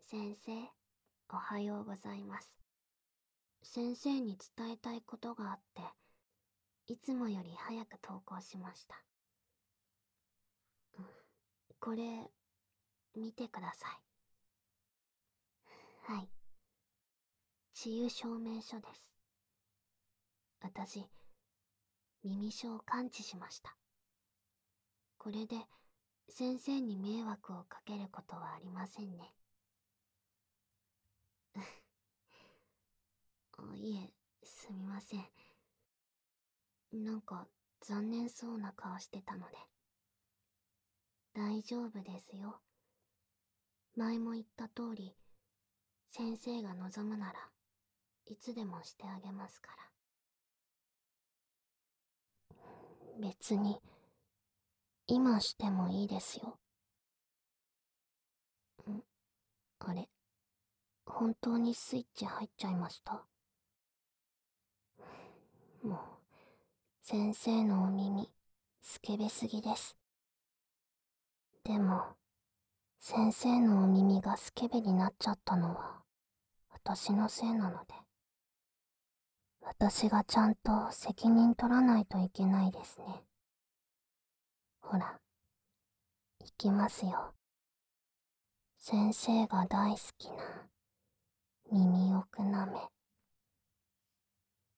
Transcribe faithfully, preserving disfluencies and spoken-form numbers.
先生、おはようございます。先生に伝えたいことがあって、いつもより早く投稿しました。うん、これ、見てください。はい。治癒証明書です。私、耳症を完治しました。これで、先生に迷惑をかけることはありませんね。いえ、すみません。なんか残念そうな顔してたので。大丈夫ですよ。前も言った通り、先生が望むならいつでもしてあげますから。別に今してもいいですよ。ん、あれ、本当にスイッチ入っちゃいました。もう先生のお耳スケベすぎです。でも先生のお耳がスケベになっちゃったのは私のせいなので、私がちゃんと責任取らないといけないですね。ほら、いきますよ。先生が大好きな耳奥なめ。